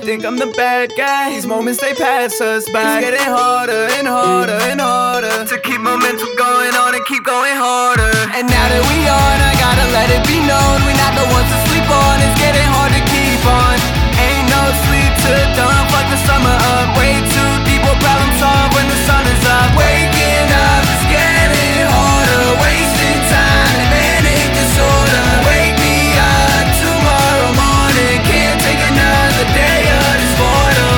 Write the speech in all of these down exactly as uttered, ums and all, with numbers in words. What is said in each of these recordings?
think I'm the bad guy. These moments, they pass us by. It's getting harder and harder and harder to keep momentum going on and keep going harder. And now that we on, I gotta let it be known, we not the ones to sleep on. It's getting hard to keep on. Ain't no sleep till dawn, fuck the summer up. Way too deep, what problem solve when the sun is up. Waking up, it's getting harder. Wasting time and manic disorder. Wake me up tomorrow morning. Can't take another day of this boredom.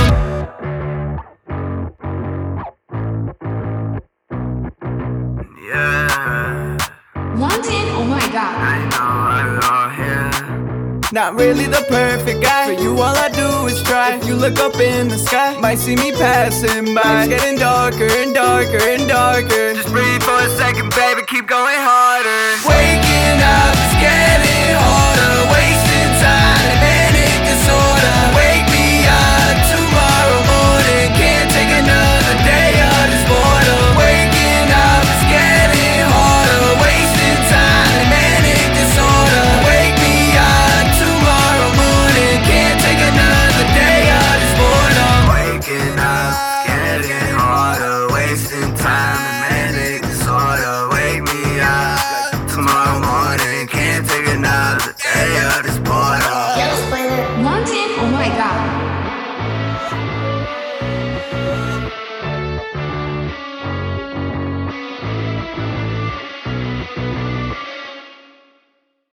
Yeah. London, oh my god. I know I'm all here. Not really the perfect guy. For you all I do is try. If you look up in the sky, might see me passing by. It's getting darker and darker and darker. Just breathe for a second, baby, keep going harder. Waking up, it's getting